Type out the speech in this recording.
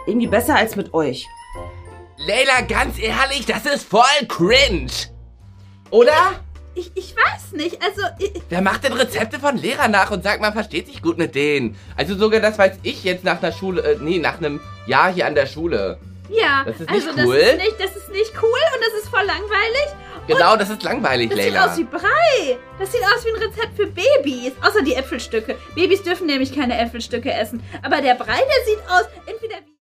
irgendwie besser als mit euch. Leila, ganz ehrlich, das ist voll cringe. Oder? Ich weiß nicht, also... Wer macht denn Rezepte von Lehrern nach und sagt, man versteht sich gut mit denen? Also sogar das weiß ich jetzt nach einer Schule, nach einem Jahr hier an der Schule. Ja, das ist nicht also cool. Das ist nicht cool und das ist voll langweilig. Genau, das ist langweilig, Leila. Das sieht aus wie Brei. Das sieht aus wie ein Rezept für Babys. Außer die Äpfelstücke. Babys dürfen nämlich keine Äpfelstücke essen. Aber der Brei, der sieht aus entweder wie...